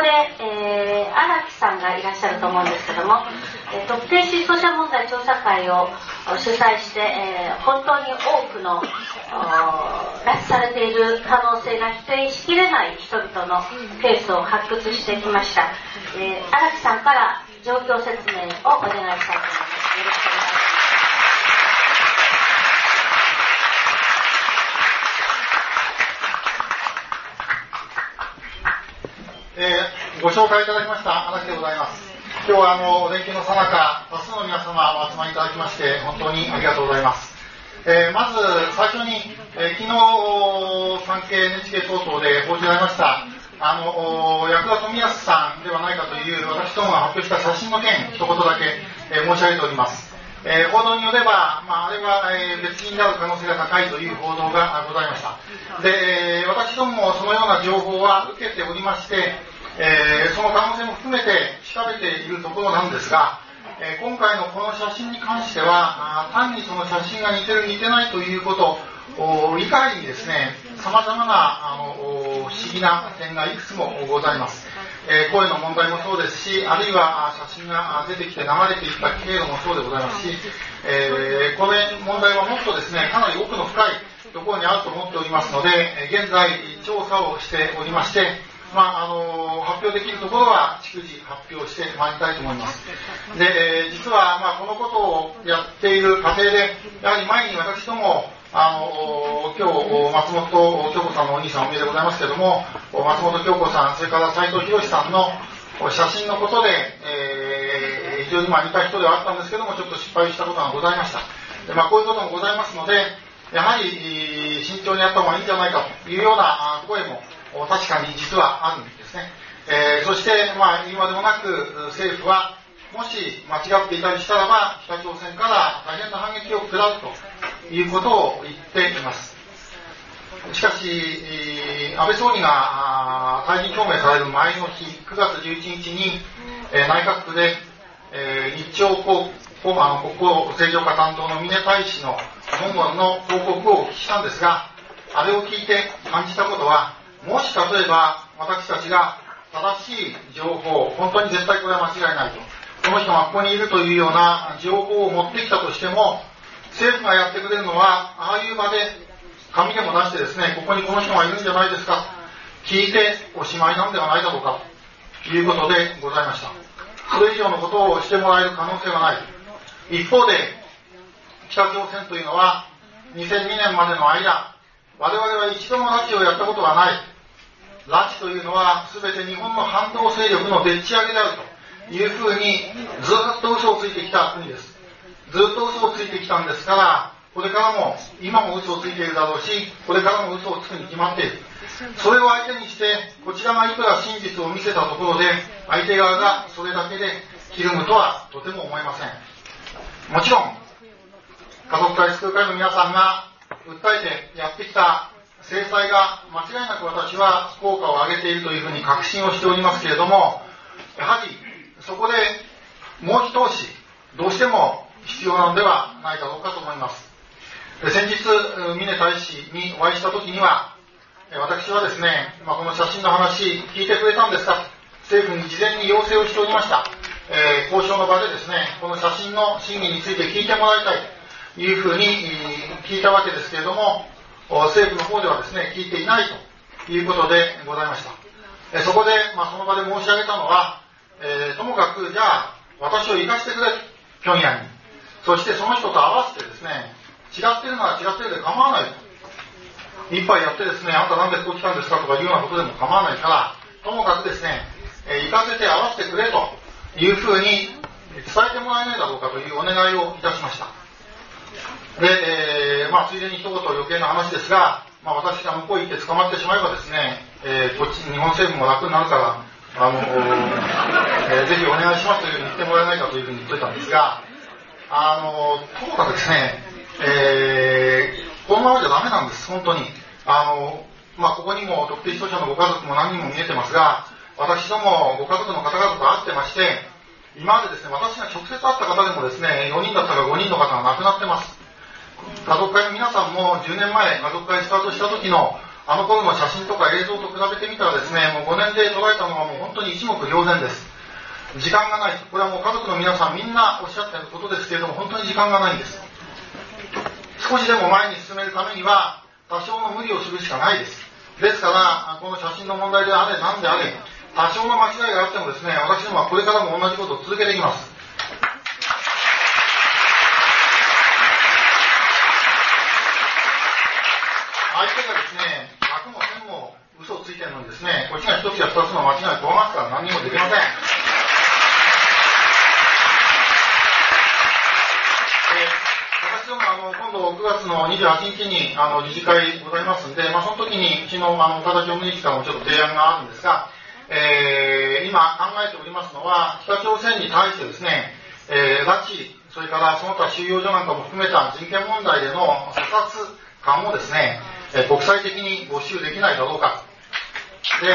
で、荒木さんがいらっしゃると思うんですけども、特定失踪者問題調査会を主催して、本当に多くの拉致されている可能性が否定しきれない人々のケースを発掘してきました。荒木さんから状況説明をお願いしたいと思います。よろしくお願いします。 ご紹介いただきました荒木でございます。今日は連休の最中、多数の皆様お集まりいただきまして本当にありがとうございます。まず最初に、昨日産経 NHK 等々で報じられました薬田富安さんではないかという私どもが発表した写真の件一言だけ、申し上げております。報道によれば、あれは、別人である可能性が高いという報道がございました。で、私どももそのような情報は受けておりまして、その可能性も含めて調べているところなんですが、今回のこの写真に関しては単にその写真が似てる似てないということ以外にですね、様々な不思議な点がいくつもございます。声の問題もそうですし、あるいは写真が出てきて流れていった経路もそうでございますし、この問題はもっとですね、かなり奥の深いところにあると思っておりますので、現在調査をしておりまして、発表できるところは逐次発表してまいりたいと思います。で、実はこのことをやっている過程で、やはり前に私ども今日松本京子さんのお兄さんお見えでございますけれども、松本京子さん、それから斉藤博さんの写真のことで、非常に似た人ではあったんですけども、ちょっと失敗したことがございました。で、こういうこともございますので、やはり慎重にやった方がいいんじゃないかというような声も確かに実はあるんですね。そして、言うまでもなく政府はもし間違っていたりしたらば、北朝鮮から大変な反撃を食らうということを言っています。しかし、安倍総理が退陣表明される前の日、9月11日に、内閣府で、日朝国交正常化担当の峰大使の文言の報告をお聞きしたんですが、あれを聞いて感じたことは、もし例えば私たちが正しい情報、本当に絶対これは間違いないと、この人がここにいるというような情報を持ってきたとしても、政府がやってくれるのは、ああいう場で紙でも出してですね、ここにこの人がいるんじゃないですか、聞いておしまいなんではないだろうかということでございました。それ以上のことをしてもらえる可能性はない。一方で、北朝鮮というのは2002年までの間、我々は一度も拉致をやったことがない。拉致というのは全て日本の反動勢力のでっち上げであるというふうにずっと嘘をついてきた国です。ずっと嘘をついてきたんですから、これからも今も嘘をついているだろうし、これからも嘘をつくに決まっている。それを相手にしてこちらがいくら真実を見せたところで、相手側がそれだけでひるむとはとても思えません。もちろん家族会救う会の皆さんが訴えてやってきた制裁が間違いなく私は効果を上げているというふうに確信をしておりますけれども、やはりそこでもう一押しどうしても必要なのではないだろうかと思います。先日峰大使にお会いした時には、私はですね、この写真の話聞いてくれたんですか、政府に事前に要請をしておりました。交渉の場でですね、この写真の真偽について聞いてもらいたいというふうに聞いたわけですけれども、政府の方ではですね、聞いていないということでございました。そこで、その場で申し上げたのは、ともかくじゃあ私を行かせてくれと、平壌に。そしてその人と合わせてですね、違ってるなら違ってるで構わないと。一杯やってですね、あんたなんでここ来たんですかとかいうようなことでも構わないから、ともかくですね、行かせて合わせてくれというふうに伝えてもらえないだろうかというお願いをいたしました。で、ついでに一言余計な話ですが、私が向こう行って捕まってしまえばですね、こっち日本政府も楽になるから、ぜひお願いしますというふうに言ってもらえないかというふうに言っておいたんですが、ともかくですね、このままじゃダメなんです、本当に。ここにも特定失踪者のご家族も何人も見えてますが、私どもご家族の方々と会ってまして、今までですね、私が直接会った方でもですね、4人だったか5人の方が亡くなってます。家族会の皆さんも10年前家族会スタートした時のあの頃の写真とか映像と比べてみたらですね、もう5年で捉えたのはもう本当に一目瞭然です。時間がない。これはもう家族の皆さんみんなおっしゃっていることですけれども、本当に時間がないんです。少しでも前に進めるためには、多少の無理をするしかないです。ですから、この写真の問題であれ、何であれ、多少の間違いがあってもですね、私どもはこれからも同じことを続けていきます。相手がですね、100も1000も嘘をついてるのにですね、こっちが1つや2つの間違いを加ますから何にもできません。私ども今度9月の28日に理事会ございますんで、その時にうちの岡田常務理事からもちょっと提案があるんですが、今考えておりますのは、北朝鮮に対してですね、拉致、それからその他収容所なんかも含めた人権問題での査察官をですね、国際的に募集できないだろうか。で、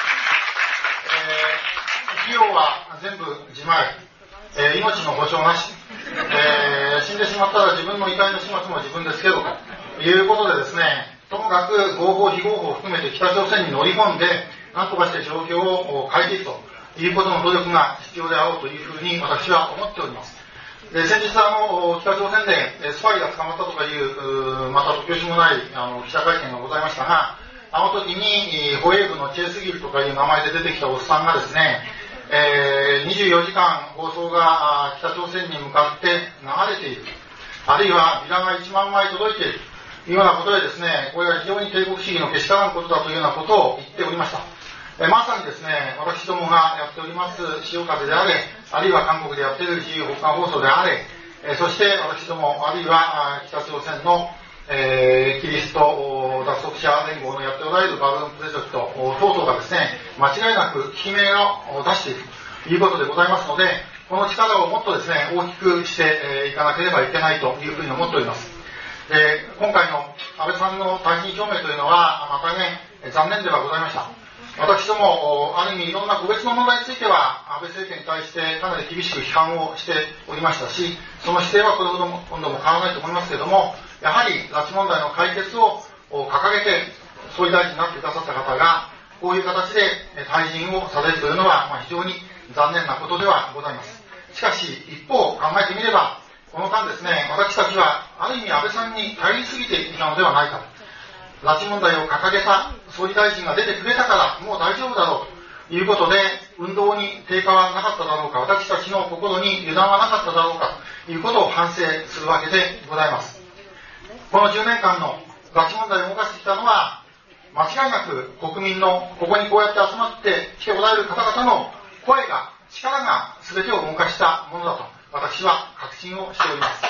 費用は全部自前、命の保証なし、死んでしまったら自分の遺体の始末も自分でつけろということでですね、ともかく合法非合法を含めて北朝鮮に乗り込んで何とかして状況を変えていくということの努力が必要であろうというふうに私は思っております。で、先日北朝鮮でスパイが捕まったとかいうまた突拍子もない記者会見がございましたが、あの時に保衛部のチェ・スギルとかいう名前で出てきたおっさんがですね、24時間放送が北朝鮮に向かって流れている、あるいはビラが1万枚届いているというようなことでですね、これが非常に帝国主義のけしからんことだというようなことを言っておりました。まさにですね、私どもがやっております潮風であれ、あるいは韓国でやっている自由北韓放送であれ、そして私ども、あるいは北朝鮮のキリスト脱北者連合のやっておられるバルーンプロジェクト等々がですね、間違いなく悲鳴を出しているということでございますので、この力をもっとですね、大きくしていかなければいけないというふうに思っております。で、今回の安倍さんの退陣表明というのは、大変残念ではございました。私ども、ある意味いろんな個別の問題については、安倍政権に対してかなり厳しく批判をしておりましたし、その姿勢はこれほども今度も変わらないと思いますけれども、やはり拉致問題の解決を掲げて総理大臣になってくださった方が、こういう形で退陣をされるというのは、非常に残念なことではございます。しかし、一方考えてみれば、この間ですね、私たちはある意味安倍さんに頼りすぎていたのではないかと。拉致問題を掲げた総理大臣が出てくれたからもう大丈夫だろうということで、運動に低下はなかっただろうか、私たちの心に油断はなかっただろうかということを反省するわけでございます。この10年間の拉致問題を動かしてきたのは、間違いなく国民のここにこうやって集まってきておられる方々の声が、力が全てを動かしたものだと私は確信をしております。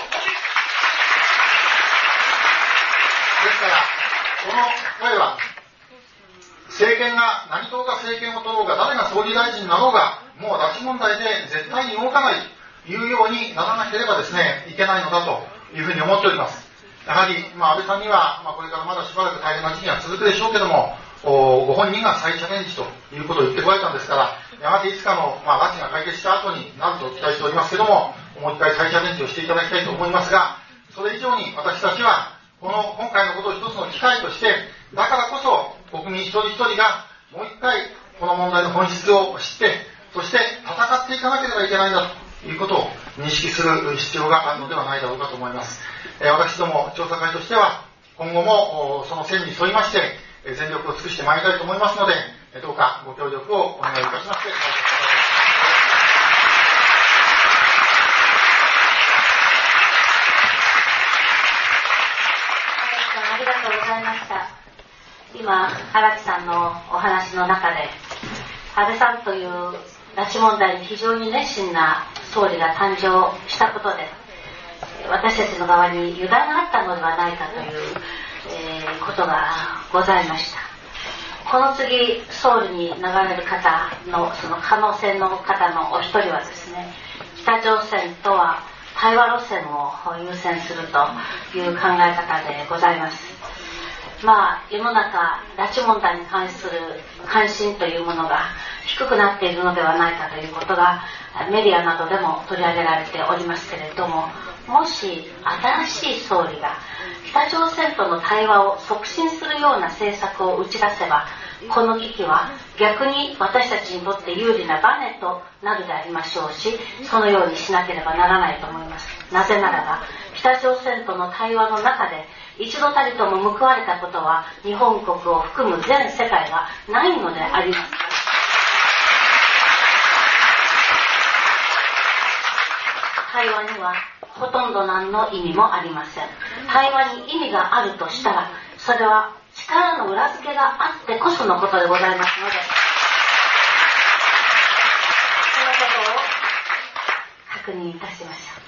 ですからこの声は、政権が何党が政権を取ろうが、誰が総理大臣になろうが、もう拉致問題で絶対に動かないというようにならなければですね、いけないのだというふうに思っております。やはり、安倍さんには、これからまだしばらく大変な時期が続くでしょうけども、ご本人が再チャレンジということを言ってこられたんですから、やがていつかの、拉致が解決した後になると期待しておりますけども、もう一回再チャレンジをしていただきたいと思いますが、それ以上に私たちは、今回のことを一つの機会として、だからこそ国民一人一人がもう一回この問題の本質を知って、そして戦っていかなければいけないんだということを認識する必要があるのではないだろうかと思います。私ども調査会としては、今後もその線に沿いまして全力を尽くしてまいりたいと思いますので、どうかご協力をお願いいたしまして、 ありがとうございました。今、荒木さんのお話の中で、安倍さんという拉致問題に非常に熱心な総理が誕生したことで、私たちの側に油断があったのではないかという、ことがございました。この次、総理になられる方のその可能性の方のお一人はですね、北朝鮮とは対話路線を優先するという考え方でございます。世の中、拉致問題に関する関心というものが低くなっているのではないかということがメディアなどでも取り上げられておりますけれども、 もし新しい総理が北朝鮮との対話を促進するような政策を打ち出せば、この危機は逆に私たちにとって有利なバネとなるでありましょうし、そのようにしなければならないと思います。なぜならば、北朝鮮との対話の中で一度たりとも報われたことは日本国を含む全世界がないのであります。対話にはほとんど何の意味もありません。対話に意味があるとしたら、それは力の裏付けがあってこそのことでございますので、そのことを確認いたしましょう。